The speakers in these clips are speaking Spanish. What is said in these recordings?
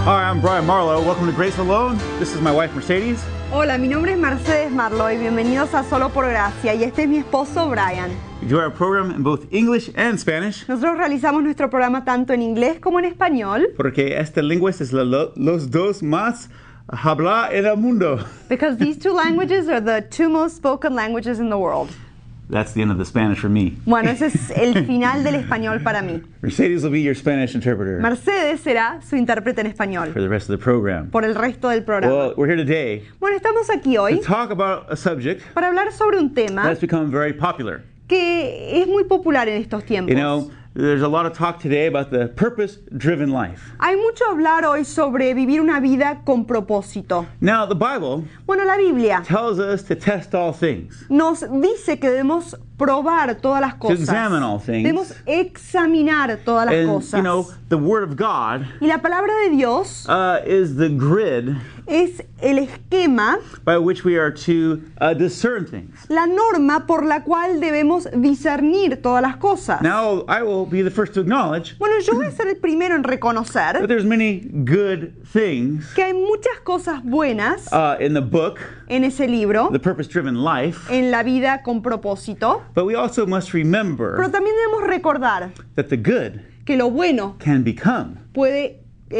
Hi, I'm Brian Marlowe. Welcome to Grace Alone. This is my wife, Mercedes. Hola, mi nombre es Mercedes Marlowe y bienvenidos a Solo por Gracia. Y este es mi esposo, Brian. We do our program in both English and Spanish. Nosotros realizamos nuestro programa tanto en inglés como en español. Porque esta lengua es los dos más habla en el mundo. Because these two languages are the two most spoken languages in the world. That's the end of the Spanish for me. Bueno, ese es el final del español para mí. Mercedes will be your Spanish interpreter Mercedes será su intérprete en español for the rest of the program. por el resto del programa. Well, we're here today Bueno, estamos aquí hoy to talk about a subject para hablar sobre un tema that's become very popular. que es muy popular en estos tiempos. You know, there's a lot of talk today about the purpose-driven life. Hay mucho hablar hoy sobre vivir una vida con propósito. Now, the Bible Bueno, la Biblia tells us to test all things. nos dice que debemos probar todas las cosas. examine all things. Debemos examinar todas las And, cosas. you know, the Word of God Y la palabra de Dios is the grid es el esquema, by which we are to discern things. la norma por la cual debemos discernir todas las cosas. Now, I will be the first to acknowledge Bueno, yo voy a ser el primero en that reconocer there's many good things que hay muchas cosas buenas in the book, en ese libro, The Purpose-Driven Life, en la vida con propósito, but we also must pero remember también debemos recordar that the good que lo bueno can become puede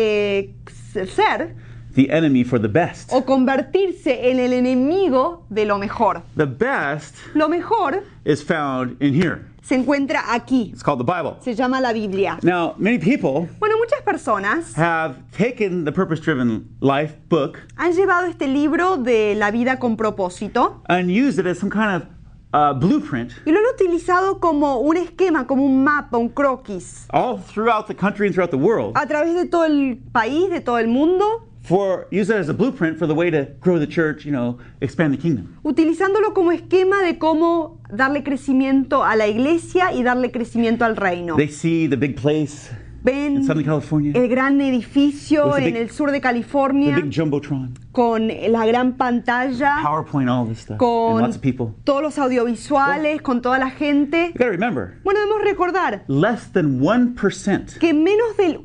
ser the enemy for the best. o convertirse en el enemigo de lo mejor. The best Lo mejor is found in here. se encuentra aquí, It's called the Bible. se llama la Biblia. Now, many people Bueno, muchas personas have taken the Purpose-Driven Life book han llevado este libro de la vida con propósito and used it as some kind of blueprint y lo han utilizado como un esquema, como un mapa, un croquis, all throughout the country and throughout the world a través de todo el país, de todo el mundo, use it as a blueprint for the way to grow the church, expand the kingdom. utilizándolo como esquema de cómo darle crecimiento a la iglesia y darle crecimiento al reino. They see the big place Ven in Southern California, el gran edificio With the en big- el sur de the California big Jumbotron, con la gran pantalla, PowerPoint, all this stuff, and con lots of people. todos los audiovisuales, con toda la gente. You gotta remember, Bueno, debemos recordar less than 1% que menos del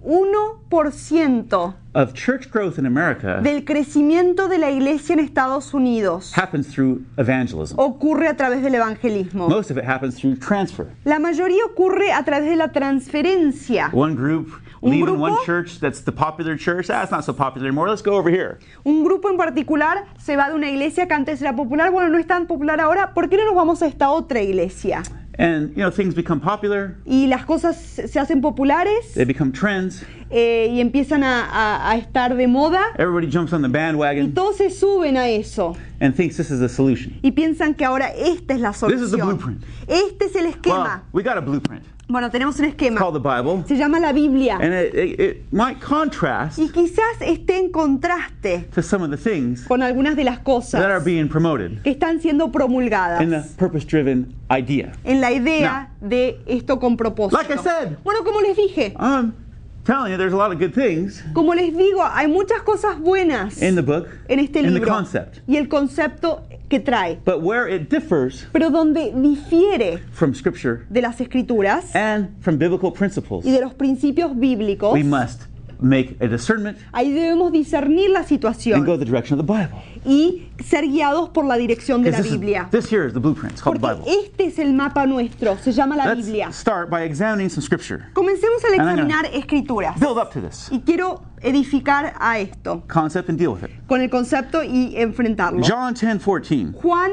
1% of church growth in America del crecimiento de la iglesia en Estados Unidos happens through evangelism. ocurre a través del evangelismo. Most of it happens through transfer. La mayoría ocurre a través de la transferencia. One group Un leaving grupo- one church that's the popular church. It's not so popular anymore. Let's go over here. Un grupo en particular se va de una iglesia que antes era popular, bueno, no es tan popular ahora, ¿por qué no nos vamos a esta otra iglesia? And, things become popular. Y las cosas se hacen populares They become trends. y empiezan a estar de moda Everybody jumps on the y bandwagon todos se suben a eso and thinks this is the solution. y piensan que ahora esta es la This is the solución. blueprint. Este es el Well, esquema. we got a blueprint. Bueno, tenemos un It's esquema. called the Bible. Se llama la Biblia. And it might contrast Y quizás esté en contraste to some of the things con algunas de las that are cosas being promoted que están siendo in the promulgadas purpose-driven idea. en la idea de esto con propósito. Like I said. Bueno, como les dije, I'm telling you, there's a lot of good things como les digo, hay muchas cosas buenas in the book, en este in the libro concept. y el concepto que trae, But where it differs pero donde difiere from Scripture de las escrituras and from biblical principles, y de los principios bíblicos, we must make a discernment ahí debemos discernir la and go situación the direction of the Bible. y ser guiados por la dirección de la Because Biblia. this here is the blueprint. It's called the Porque Bible. este es el mapa nuestro, se llama la Biblia. Let's start by examining some Scripture. Comencemos al I'm gonna examinar escrituras Build up to this y quiero edificar a esto concept and deal with it. con el concepto y enfrentarlo. John 10:14. Juan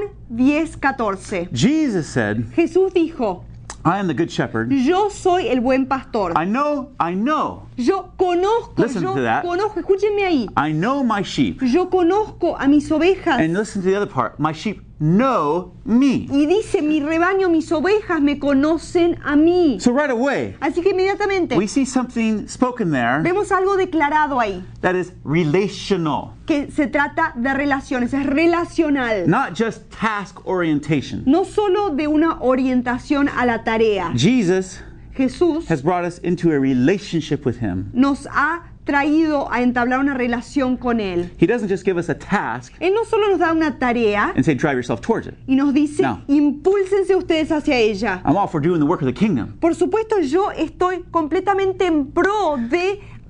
10:14. Jesus said, Jesús dijo, I am the good shepherd. yo soy el buen pastor. I know, Yo conozco, Listen to that. escúchenme ahí. I know my sheep. Yo conozco a mis ovejas. And listen to the other part. My sheep know me. Y dice, mi rebaño, mis ovejas me conocen a mí. So right away, Así que inmediatamente we see something spoken there vemos algo declarado ahí, that is relational, que se trata de relaciones, es relacional. not just task orientation. No solo de una orientación a la tarea. Jesus Jesús has brought us into a relationship with him. nos ha traído a entablar una relación con Él. He doesn't just give us a task Él no solo nos da una tarea and say, drive yourself towards it. y nos dice, No. impúlsense ustedes hacia ella. I'm all for doing the work of the kingdom. Por supuesto, yo estoy completamente en pro de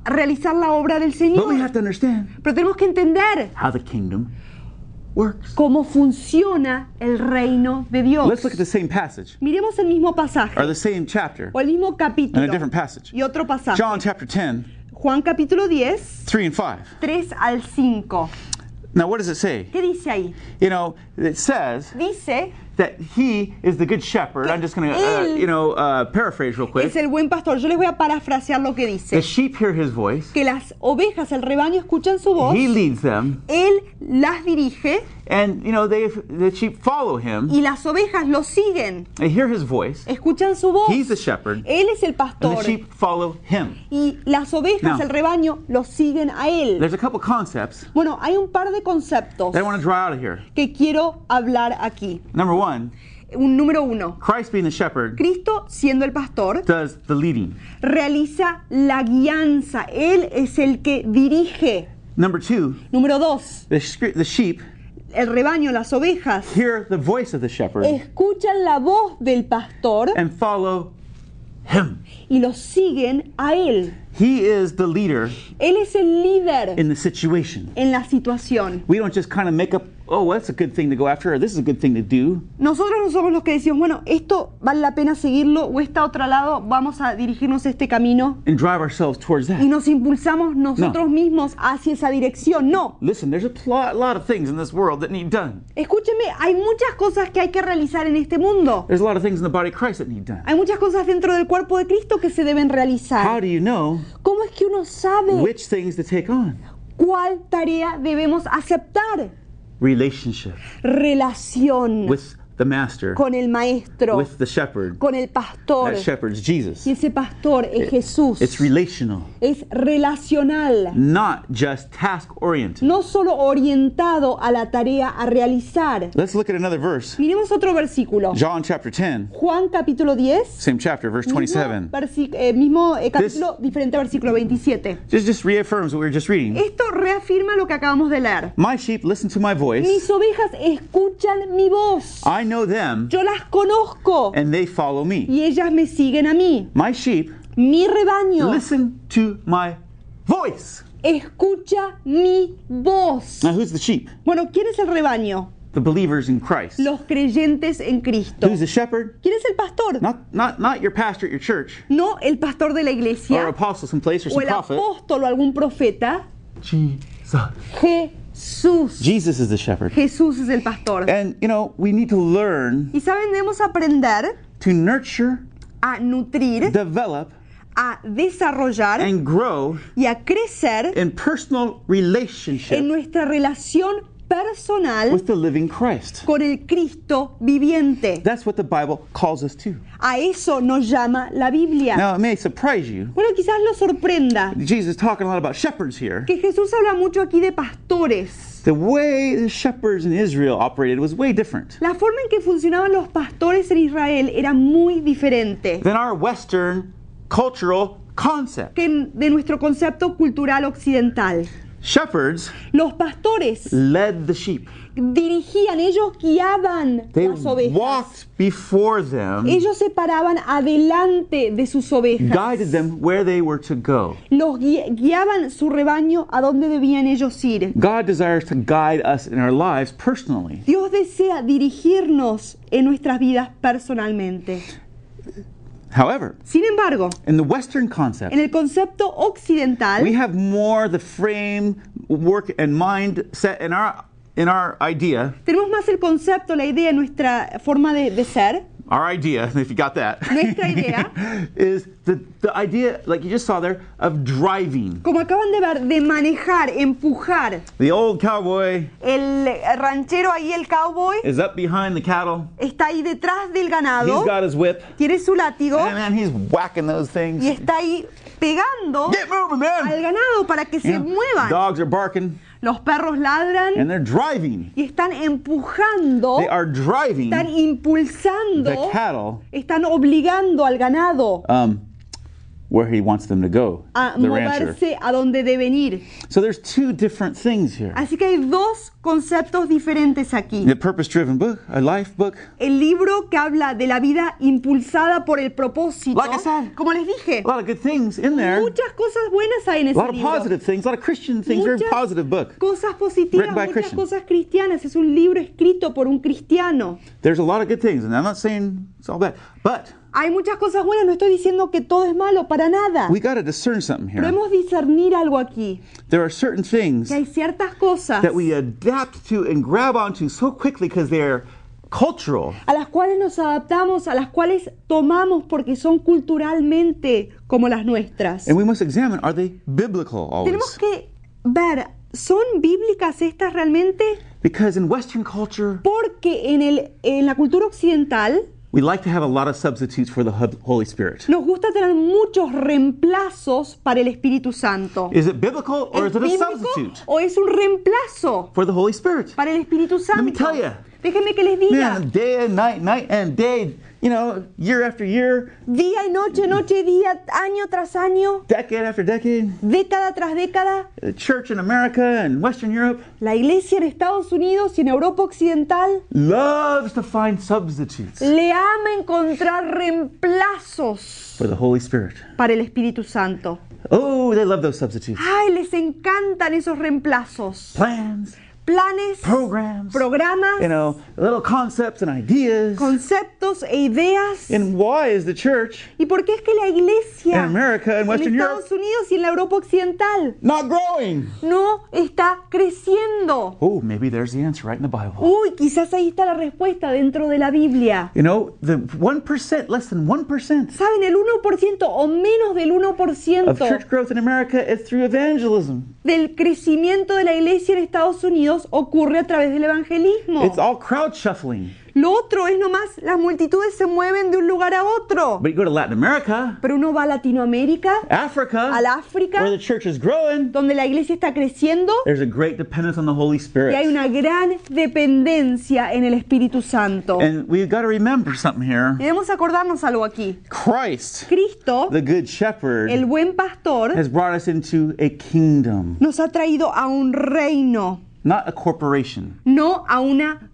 realizar la obra del But we Señor. have to understand Pero tenemos que entender how the kingdom works. cómo funciona el reino de Dios. Let's look at the same passage, Miremos el mismo pasaje or the same chapter, o el mismo in a capítulo different passage. y otro pasaje. John chapter 10, Juan capítulo 10, 3 and 5. 3 al 5. Now, what does it say? ¿Qué dice ahí? You know, it says Dice, that he is the good shepherd. I'm just going Él to, paraphrase real quick. es el buen pastor. Yo les voy a parafrasear lo que The dice. sheep hear his voice. Que las ovejas, el rebaño, escuchan su voz. He leads them, Él las dirige and the sheep follow him. y las ovejas lo siguen. They hear his voice. Escuchan su voz. He's the shepherd, Él es el and pastor. the sheep follow him. Y las ovejas, Now, el rebaño, lo siguen a él. There's a couple concepts Bueno, hay un par de conceptos that I want to draw out of here. que quiero hablar aquí. Number one, Número 1. Christ being the shepherd Cristo, siendo el pastor, does the leading. realiza la guianza. Él es el que dirige. Number two, Número 2. the sheep El rebaño, las ovejas, hear the voice of the shepherd escuchan la voz del pastor and follow him. y lo siguen a él. He is the leader Él es el líder in the situation. en la situación. We don't just kind of make up, oh, well, that's a good thing to go after, or this is a good thing to do. Nosotros no somos los que decimos, bueno, esto vale la pena seguirlo o esta otro lado, vamos a dirigirnos a este camino And drive ourselves towards that. y nos impulsamos nosotros mismos hacia esa dirección. No. Listen, there's a lot of things in this world that need done. Escúcheme, hay muchas cosas que hay que realizar en este mundo. There's a lot of things in the body of Christ that need done. Hay muchas cosas dentro del cuerpo de Cristo que se deben How realizar. do you know ¿Cómo es que uno sabe which things to take on? cuál tarea debemos aceptar? Relationship Relación with the master, con el maestro, with the shepherd. con el pastor. That shepherd's Jesus. Y ese pastor es Jesús. It's relational, Es relacional. not just task oriented. No solo orientado a la tarea a realizar. Let's look at another verse. Miremos otro versículo. John chapter 10, Juan capítulo 10. same chapter, verse 27. Mismo capítulo, diferente versículo 27. Just reaffirms what we were just reading. Esto reafirma lo que acabamos de leer. My sheep listen to my voice. Mis ovejas escuchan mi voz. I know them, Yo las conozco and they follow me. y ellas me siguen a mí. My sheep Mi rebaño listen to my voice. escucha mi voz. Now, who's the sheep? Bueno, ¿quién es el rebaño? The believers in Christ. Los creyentes en Cristo. Who's the shepherd? ¿Quién es el pastor? Not your pastor at your church, No el pastor de la or iglesia apostle someplace, or o some el prophet. apóstol o algún profeta. Jesus. Jesús. Jesus is the shepherd. Jesús es el pastor. And, we need to learn Y saben, debemos aprender to nurture, a nutrir, develop, a desarrollar and grow y a crecer in personal en relationship nuestra relación personal with the living Christ. con el Cristo viviente. That's what the Bible calls us to. A eso nos llama la Biblia. Now, it may surprise you. Bueno, quizás lo sorprenda Jesus is talking a lot about shepherds here. que Jesús habla mucho aquí de pastores. The way the shepherds in Israel operated was way different La forma en que funcionaban los pastores en Israel era muy diferente than our Western cultural concept. que de nuestro concepto cultural occidental. Shepherds Los pastores led the sheep. dirigían, ellos guiaban They las ovejas. walked before them, Ellos se paraban adelante de sus ovejas. guided them where they were to go. Los guiaban su rebaño a donde debían ellos ir. God desires to guide us in our lives personally. Dios desea dirigirnos en nuestras vidas personalmente. However, Sin embargo, in the Western concept, en el concepto occidental, we have more the framework and mindset in our idea. tenemos más el concepto, la idea, nuestra forma de ser. Our idea, if you got that, Nuestra idea. is the idea, like you just saw there, of driving. Como acaban de ver, de manejar, empujar. The old cowboy El ranchero ahí, el cowboy, is up behind the cattle. está ahí detrás del He's ganado, got his whip. tiene su látigo And man, he's whacking those things. y está ahí pegando Get moving, al man! ganado para que se Yeah. muevan. Dogs are barking Los perros ladran and they're driving. y están empujando, They are driving están the impulsando, cattle están obligando al ganado. where he wants them to go, a the rancher. moverse a donde deben ir. So there's two different things here. Así que hay dos conceptos diferentes aquí. The purpose-driven book, a life book, El libro que habla de la vida impulsada por el propósito. Like I said, Como les dije, a lot of good things in there, muchas cosas buenas hay en a ese lot of libro. positive things, a lot of Christian things, very Muchas positive book. Cosas positivas, Written by a muchas Christian. cosas cristianas. Es un libro escrito por un cristiano. There's a lot of good things, and I'm not saying it's all bad, but Hay muchas cosas buenas, no estoy diciendo que todo es malo, para nada. we got to discern something here. Debemos discernir algo aquí. There are certain things Que hay ciertas cosas that we adapt to and grab onto so quickly because they're cultural. a las cuales nos adaptamos, a las cuales tomamos porque son culturalmente como las nuestras. And we must examine, are they biblical Tenemos always? que ver, ¿son bíblicas estas realmente? Because in Western culture, Porque en la cultura occidental we like to have a lot of substitutes for the Holy Spirit. nos gusta tener muchos reemplazos para el Espíritu Santo. Is it biblical or ¿Es is it a bíblico substitute o es un reemplazo for the Holy Spirit? para el Espíritu Santo? me tell ya. Déjenme que les diga. Man, day and night, night and day, year after year, Día y noche, noche y día, año tras año, decade after decade, década tras década, the church in America and Western Europe la iglesia en Estados Unidos y en Europa Occidental loves to find substitutes le ama encontrar reemplazos for the Holy Spirit. para el Espíritu Santo. Oh, they love those substitutes. Ay, les encantan esos reemplazos. Plans, Planes, programs, programas, little concepts and ideas. conceptos e ideas. And why is the church ¿Y por qué es que la iglesia in America and en Western Europe Estados Unidos y en la Europa Occidental not growing? no está creciendo? Oh, maybe there's the answer right in the Bible. Uy, quizás ahí está la respuesta dentro de la Biblia. The 1%, less than 1% ¿Saben? El 1% o menos del of 1% church growth in America is through evangelism. del crecimiento de la iglesia en Estados Unidos ocurre a través del evangelismo. It's all crowd shuffling. Lo otro es nomás, las multitudes se mueven de un lugar a otro. But you go to Latin America, Pero uno va a Latinoamérica, Africa, al África, where the church is growing, donde la iglesia está creciendo there's a great dependence on the Holy y hay Spirit. una gran dependencia en el Espíritu Santo. And we've got to remember something here. Y debemos acordarnos algo aquí. Christ, Cristo, the Good Shepherd, el buen pastor, has brought us into a kingdom, nos ha traído a un reino, not a corporation. no a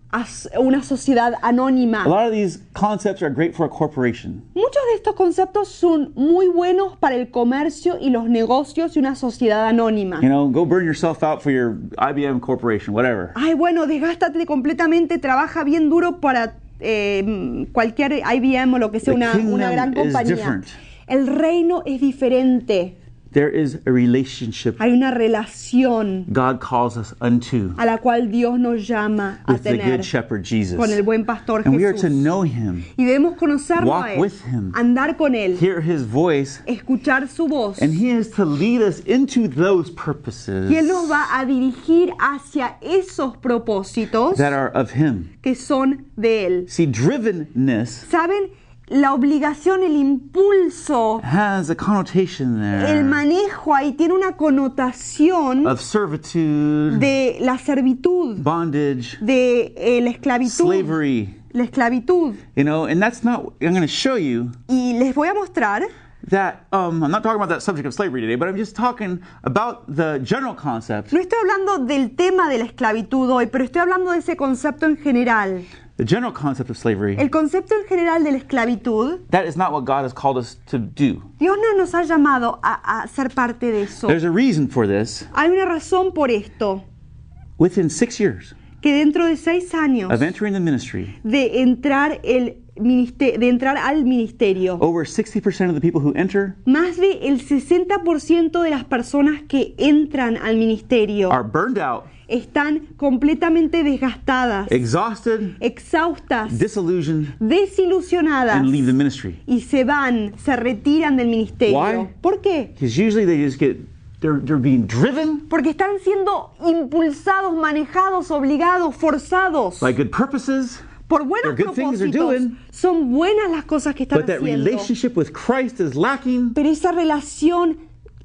una sociedad anónima. A lot of these concepts are great for a corporation. Muchos de estos conceptos son muy buenos para el comercio y los negocios y una sociedad anónima. Go burn yourself out for your IBM corporation, whatever. Ay, bueno, desgástate completamente, trabaja bien duro para cualquier IBM o lo que sea, The una gran kingdom is compañía. different. El reino es diferente. There is a relationship Hay una relación God calls us unto a la cual Dios nos llama a with the tener Good Shepherd Jesus. con el buen pastor And we are to Jesús. know Him, Y debemos conocerlo walk a él, with him, andar con él, hear His voice, escuchar su voz. and He is to lead us into those purposes Y él nos va a dirigir hacia esos propósitos that are of Him. que son de él. See, drivenness ¿Saben? La obligación, el impulso, has a connotation el there manejo ahí tiene una connotación of servitude, de la servitud, bondage, de la esclavitud. slavery, La esclavitud. and that's not, I'm going to show you Y les voy a mostrar, that, I'm not talking about that subject of slavery today, but I'm just talking about the general concept, no estoy hablando del tema de la esclavitud hoy, pero estoy hablando de ese concepto en general. the general concept of slavery. El concepto en general de la esclavitud, That is not what God has called us to do. Dios no nos ha llamado a ser parte de eso. There's a reason for this. Hay una razón por esto, Within 6 years que dentro de 6 años of entering the ministry, de entrar al ministerio, over 60% of the people who enter más de el 60% de las personas que entran al ministerio are burned out, están completamente desgastadas, exhausted, exhaustas, disillusioned, desilusionadas and leave the ministry. y se retiran del ministerio. Why? ¿Por qué? Because usually they're being driven Porque están siendo impulsados, manejados, obligados, forzados by good purposes, por buenos they're good things they're propósitos. doing, Son buenas las cosas que están but that haciendo. relationship with Christ is lacking. Pero esa relación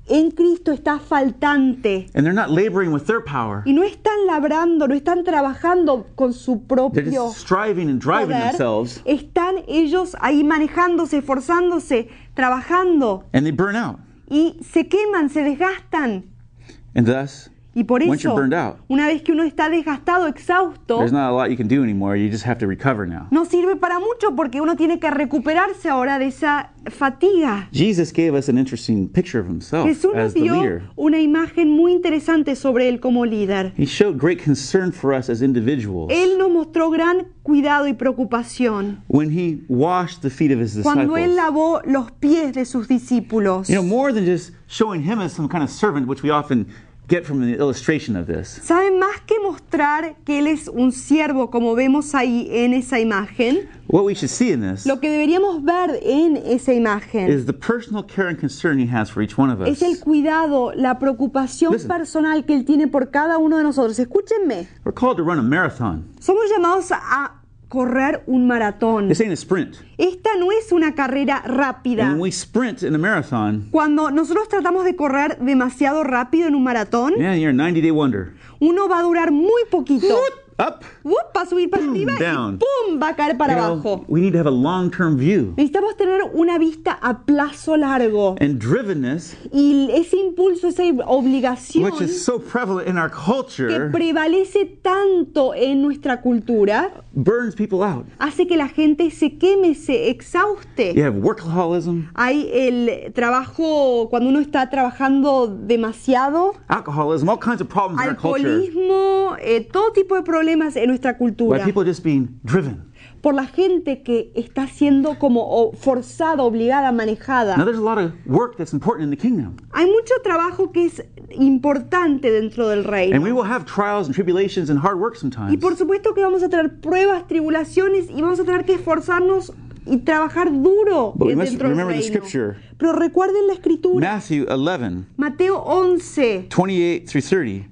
en Cristo está faltante. and they're not laboring with their power. Y no están labrando, no están trabajando con su They're propio just striving and driving poder. themselves, Están ellos ahí manejándose, esforzándose, trabajando. and they burn out. Y se queman, se desgastan. And thus, Y por once you're eso, burned out, una vez que uno está desgastado, exhausto, there's not a lot you can do anymore. You just have to recover now. no sirve para mucho porque uno tiene que recuperarse ahora de esa fatiga. Jesus gave us an interesting picture of himself Jesús nos as the dio leader. una imagen muy interesante sobre él como líder. He showed great concern for us as individuals Él nos mostró gran cuidado y preocupación when he washed the feet of his cuando él disciples. lavó los pies de sus discípulos. You know, more than just showing him as some kind of servant, which we often get from the illustration of this. ¿Saben? Más que mostrar que él es un siervo, como vemos ahí en esa imagen, What we should see in this lo que deberíamos ver en esa imagen is the personal care and concern he has for each one of us. es el cuidado, la preocupación Listen. personal que él tiene por cada uno de nosotros. Escúchenme, We're called to run a marathon. somos llamados a correr un maratón. This ain't a sprint. Esta no es una carrera And rápida. when we sprint in a marathon, Cuando nosotros tratamos de correr demasiado rápido en un maratón, man, you're a 90-day wonder. uno va a durar muy poquito. Up, Va a subir para Boom, arriba down. y ¡pum! Va a caer para you know, abajo. we need to have a long-term view. Necesitamos tener una vista a plazo largo. And drivenness, Y ese impulso, esa obligación which is so prevalent in our que culture, prevalece tanto en nuestra cultura, burns people out. hace que la gente se queme, se exhauste. You have workaholism, Hay el trabajo, cuando uno está trabajando demasiado, alcoholism, all kinds of problems in our culture alcoholismo, todo tipo de problemas en nuestra by cultura. people just being driven. Por la gente que está siendo como forzada, obligada, Now, manejada. there's a lot of work that's important in the kingdom. Hay mucho trabajo que es importante dentro del And reino. we will have trials and tribulations and hard work sometimes. Y por supuesto que vamos a tener pruebas, tribulaciones y vamos a tener que esforzarnos y trabajar duro But we must dentro del remember the reino. scripture. Pero recuerden la escritura, Matthew 11, Mateo 11, 28 through 30.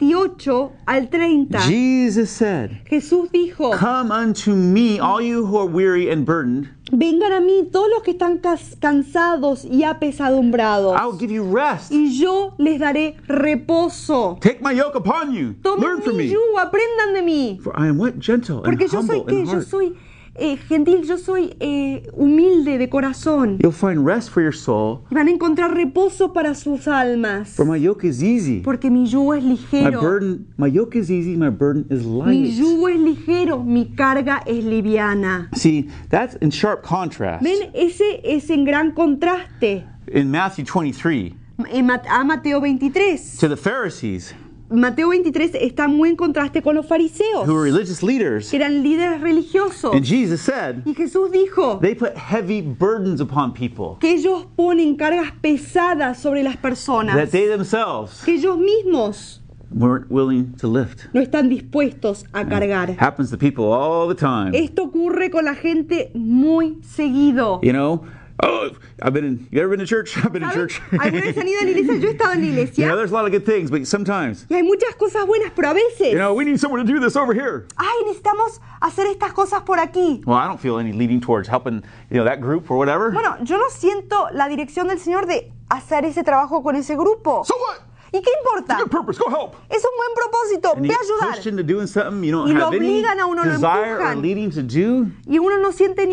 28 al 30. Jesus said, Jesús dijo, "Come unto me, all you who are weary and burdened. vengan a mí todos los que están cansados y apesadumbrados, I will give you rest. y yo les daré reposo. Take my yoke upon you. Tomen Learn from mi me. yugo, aprendan de mí. For I am what? Gentle and Porque yo soy humble qué, in yo heart. soy gentil, yo soy humilde de corazón. You'll find rest for your soul. Y van a encontrar reposo para sus almas. For my yoke is easy. Porque mi yugo es ligero. My yoke is easy, my burden is Mi light." yugo es ligero, mi carga es liviana. See, that's in sharp contrast. Ven, ese es en gran contraste In Matthew 23, a Mateo 23. to the Pharisees, Mateo 23 está muy en contraste con los fariseos, who were religious leaders, que eran líderes religiosos. and Jesus said, Y Jesús dijo they put heavy burdens upon people que ellos ponen cargas pesadas sobre las personas, that they themselves que ellos mismos weren't willing to lift. no están dispuestos a cargar. Happens to people all the time. Esto ocurre con la gente muy seguido. You know, oh, you ever been to church? I've been to ¿Saben? church. ¿Alguna vez han ido a la iglesia? Yo he estado en la You iglesia. know, there's a lot of good things, but sometimes, Y hay muchas cosas buenas, pero a veces, you know, we need someone to do this over here. ay, necesitamos hacer estas cosas por aquí. Well, I don't feel any leading towards helping, that group or whatever. Bueno, yo no siento la dirección del Señor de hacer ese trabajo con ese grupo. So what? ¿Y qué importa? Good purpose. Go help. Es un buen propósito, And ve you a get ayudar. pushed into doing something you don't Y lo have any obligan a uno, lo desire or empujan. leading to do. Y uno no siente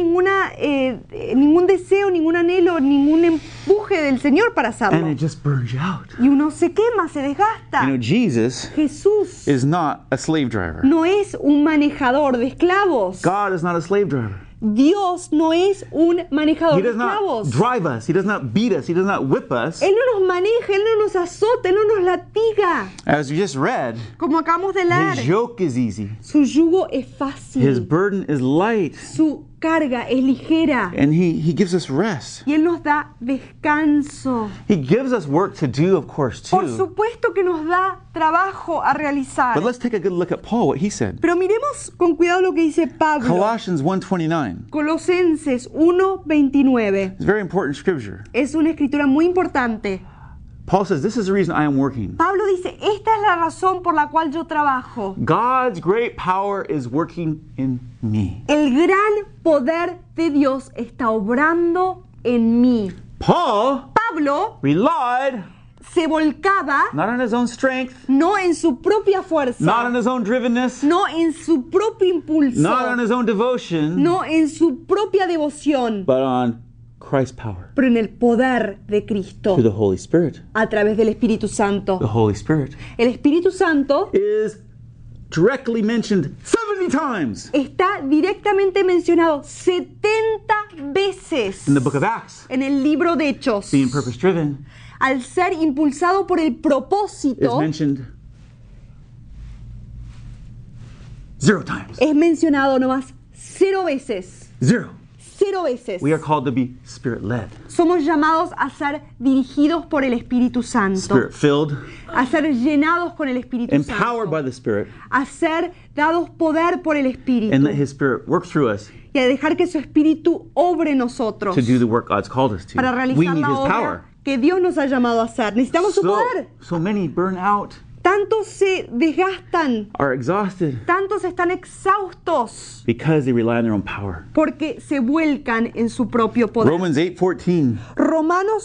ningún deseo, ningún anhelo, ningún empuje del Señor para And hacerlo. it just burns you out. Y uno se quema, se desgasta. Jesus Jesús is not a slave driver. no es un manejador de esclavos. God is not a slave driver. Dios no es un manejador He de does not esclavos. drive us. He does not beat us. He does not whip us. Él no nos maneja, Él no nos azota, Él no nos latiga. As we just read, Como acabamos de his leer, yoke is easy. su yugo es His fácil, burden is light. su carga es ligera And he gives us rest. y Él nos da descanso. He gives us work to do, of course, Por too. supuesto que nos da trabajo a realizar. But let's take a good look at Paul, what he said. Pero miremos con cuidado lo que dice Pablo. Colossians 1:29. Colosenses 1:29. It's very important scripture. Es una escritura muy importante. Paul says, "This is the reason I am working. Pablo dice, esta es la razón por la cual yo trabajo. God's great power is working in me." El gran poder de Dios está obrando en mí. Paul Pablo relied se volcaba not on his own strength, no en su propia not fuerza, on his own drivenness, no en su propio impulso, not on his own devotion, no en su propia devoción, but on Christ's power pero en el poder de Cristo through the Holy Spirit. a través del Espíritu The Santo. Holy Spirit El Espíritu Santo is directly mentioned 70 times está directamente mencionado 70 veces in the book of Acts. en el libro de Hechos. Being purpose driven Al ser impulsado por el is propósito, mentioned 0 times. es mencionado nomás 0 veces. 0. 0 veces. We are called to be spirit led, Somos llamados a ser dirigidos por el Espíritu Santo, spirit filled, a ser llenados con el Espíritu empowered by Santo, the Spirit, a ser dados poder por el Espíritu and let His Spirit work through us y a dejar que su Espíritu obre en nosotros to do the work God's called us to. para We realizar need la His obra power. que Dios nos ha llamado a hacer. Necesitamos su poder. So many burn out, Tantos se desgastan, are exhausted tantos están exhaustos because they rely on their own power. porque se vuelcan en su propio poder. Romans 8:14 Romanos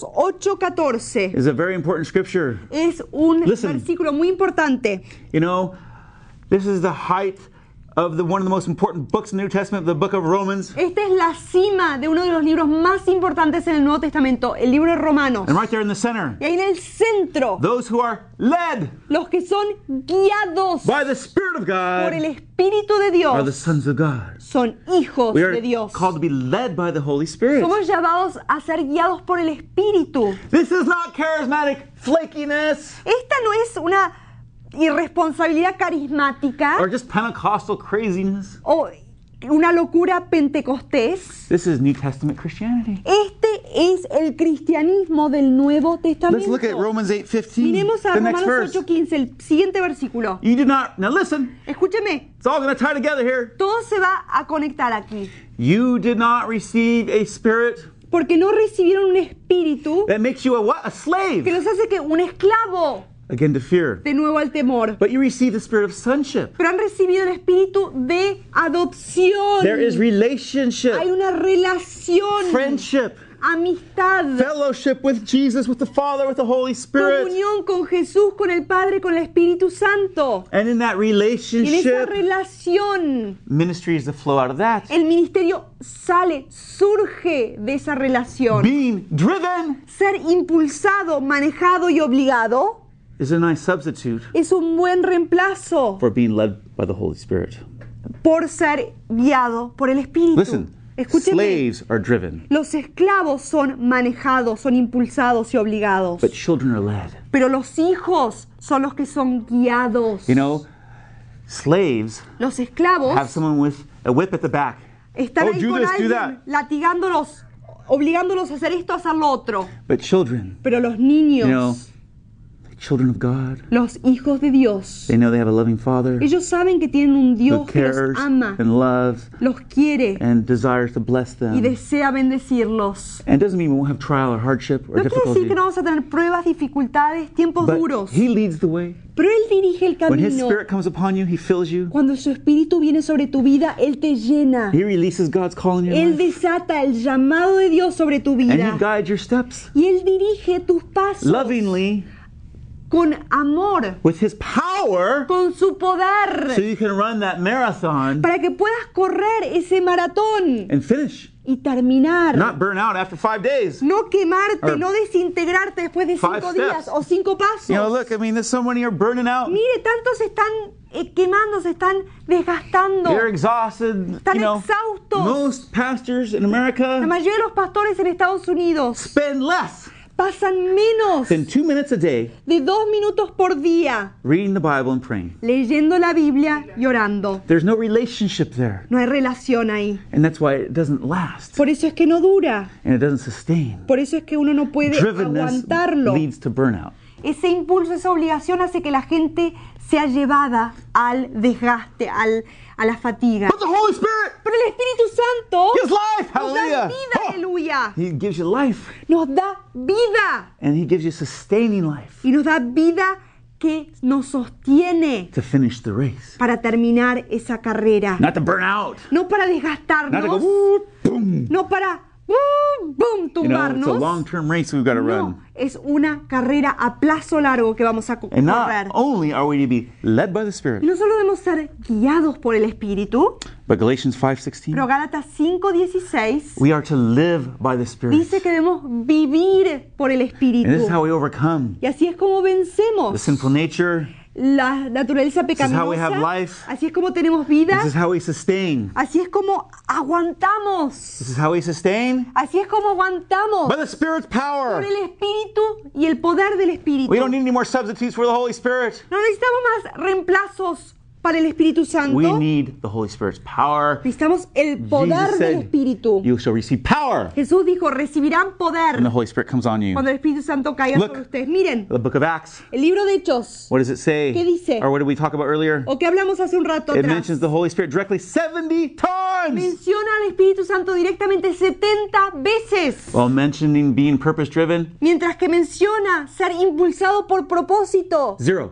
8:14 is a very important scripture. es un Listen. versículo muy importante. You know, this is the height of one of the most important books in the New Testament, the book of Romans. Esta es la cima de uno de los libros más importantes en el Nuevo Testamento, el libro de Romanos. And right there in the center, Y ahí en el centro, those who are led los que son guiados by the Spirit of por el God Espíritu de are the Dios sons of God. son hijos We de are Dios. called to be led by the Holy Spirit. Somos llamados a ser guiados por el Espíritu. This is not charismatic flakiness Esta no es una irresponsabilidad carismática or just Pentecostal craziness. o una locura pentecostés. This is New Testament Christianity. Este es el cristianismo del Nuevo Testamento. Let's look at Romans 8:15. Miremos a The next Romanos verse. 8:15, el siguiente versículo. You do not, now listen, Escúcheme, it's all going to tie together here. todo se va a conectar aquí. You did not receive a spirit Porque no recibieron un espíritu that makes you a what? A que slave. los hace que un esclavo, Again, to fear. de nuevo al temor. But you received the spirit of sonship. Pero han recibido el espíritu de adopción. There is relationship, Hay una relación, friendship, amistad, fellowship with Jesus, with the Father, with the Holy Spirit. comunión con Jesús, con el Padre, con el Espíritu Santo. And in that Y en esa relationship, relación, ministry is to flow out of that. el ministerio sale, surge de esa relación. Being driven Ser impulsado, manejado y obligado is a nice substitute es un buen reemplazo for being led by the Holy Spirit. por ser guiado por el Espíritu. Listen, Escúcheme, slaves are driven, los esclavos son manejados, son impulsados y obligados, but children are led. pero los hijos son los que son guiados. You know, slaves Los esclavos have someone with a whip at the back. están Oh, ahí do con this, do alguien that. latigándolos, obligándolos a hacer esto, a hacer lo otro. But children, Pero los niños, you know, children of God, los hijos de Dios, they know they have a loving Father ellos saben que tienen un who Dios que los cares ama, and loves los quiere and desires to bless y them. desea bendecirlos. And it doesn't mean we won't have trial or hardship or No quiere decir difficulty, que no vamos a tener pruebas, dificultades, tiempos but duros, He leads the way. pero Él dirige el When His camino. Spirit comes upon you, He fills you. Cuando su espíritu viene sobre tu vida, Él te llena. He releases God's call in your Él life, desata el llamado de Dios sobre tu and He vida. guides your steps Y Él dirige tus pasos lovingly con amor, with His power, con su so poder, you can run that marathon para que puedas correr ese maratón and finish, y terminar. not burn out after 5 days. No quemarte, Or no desintegrarte después de 5 5 días steps. o 5 pasos. You know, look, I mean, there's so many are burning out. Mire, tantos están quemando, se están desgastando. They're exhausted. Están You know, exhaustos. most pastors in La America mayoría de los pastores en Estados Unidos spend less pasan menos than 2 minutes a day de 2 minutos por día reading the Bible and praying. leyendo la Biblia y orando. There's no relationship there, No hay relación ahí. and that's why it doesn't last Por eso es que no dura. and it doesn't sustain. Por eso es que uno no puede Drivenness aguantarlo. leads to burnout. Ese impulso, esa obligación hace que la gente sea llevada al desgaste, a la fatiga. But the Holy Spirit Pero el Espíritu Santo gives life. nos da Hallelujah. vida, Oh, aleluya. He gives you life, Nos da vida. and He gives you sustaining life Y nos da vida que nos sostiene to finish the race. para terminar esa carrera. Not to burn out. No para Not to go, desgastarnos, whoop, boom. no para ¡Bum! You know, it's a Tumbarnos. long-term race we've got to run. No, es una carrera a plazo largo que vamos a And not correr. only are we to be led by the Y Spirit, no solo debemos ser guiados por el Espíritu, but Galatians 5:16, pero Gálatas 5:16 we are to live by the Spirit. dice que debemos vivir por el And this is Espíritu. how we overcome Y así es como the vencemos sinful nature. la naturaleza is how we have pecaminosa. life. Así es como tenemos vida. This is how we sustain. Así es como aguantamos. This is how we sustain Así es como aguantamos by the Spirit's por power. el Espíritu y el poder del Espíritu. We don't need any more substitutes for the Holy Spirit. No necesitamos más reemplazos para el Espíritu Santo. We need the Holy Spirit's power. Necesitamos el poder Jesus del said, Espíritu. you shall receive power Jesús dijo, recibirán poder when the Holy Spirit comes on you. cuando el Espíritu Santo caiga Look. sobre ustedes. Miren, The book of Acts, el libro de Hechos, what does it say? ¿Qué dice? Or what did we talk about earlier? o que hablamos hace un rato It atrás, mentions the Holy Spirit directly 70 times menciona al Espíritu Santo directamente 70 veces, while mentioning being purpose driven. mientras que menciona ser impulsado por propósito. 0.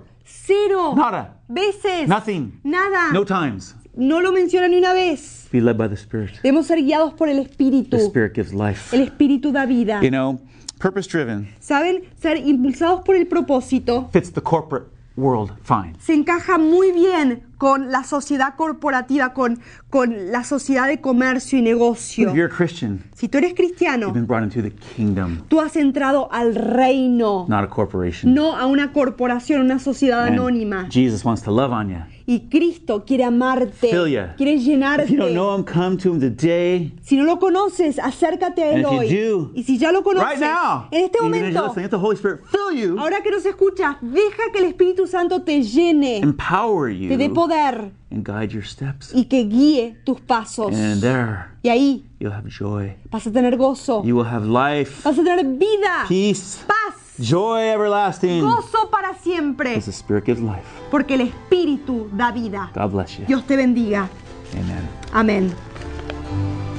0 Nada. veces. Nothing. Nada. No times. No lo menciona ni una vez. Be led by the Spirit. Debemos ser guiados por el Espíritu. The Spirit gives life. El Espíritu da vida. You know, purpose driven ¿Saben? Ser impulsados por el propósito fits the corporate world fine. se encaja muy bien con la sociedad corporativa, con la sociedad de comercio y negocio. If you're a Christian, Si tú eres cristiano, you've been brought into the kingdom, tú has entrado al reino, not a corporation. no a una corporación, una sociedad And anónima. Jesus wants to love on you. Y Cristo quiere amarte, Fill ya. quiere llenarte. If you don't know Him, come to Him today. Si no lo conoces, acércate a And Él if you hoy. do, Y si ya lo conoces, Right now, en este even as you're momento, listening, let the Holy Spirit fill you, ahora que nos escuchas, deja que el Espíritu Santo te llene, empower te dé you, poder and guide your steps. y que guíe tus pasos. And there, Y ahí you'll have joy. vas a tener gozo, You will have life, vas a tener vida, peace, paz, joy everlasting. gozo para siempre, Because the Spirit gives life. porque el Espíritu da vida. God bless you. Dios te bendiga. Amen. Amén.